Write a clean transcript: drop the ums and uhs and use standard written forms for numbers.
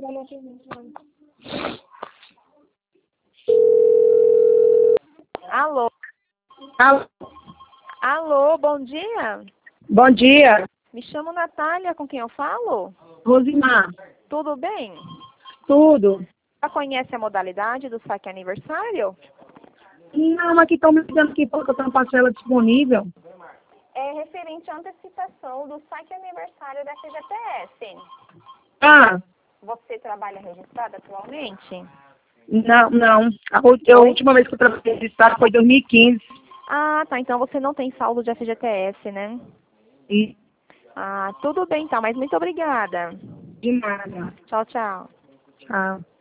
Alô? Alô, Alô, bom dia. bom dia, Me chamo Natália, com quem eu falo? Rosimar. Tudo bem? Tudo? Já conhece a modalidade do saque aniversário? Não, aqui estão me dizendo que pouco tem uma parcela disponível. É referente à antecipação do saque aniversário da FGTS. Ah, Você trabalha registrado atualmente? não. A última vez que eu trabalhei registrado foi em 2015. Ah, tá. Então você não tem saldo de FGTS, né? E Ah, tudo bem, tá. Mas muito obrigada. de nada. Tchau, tchau. Tchau.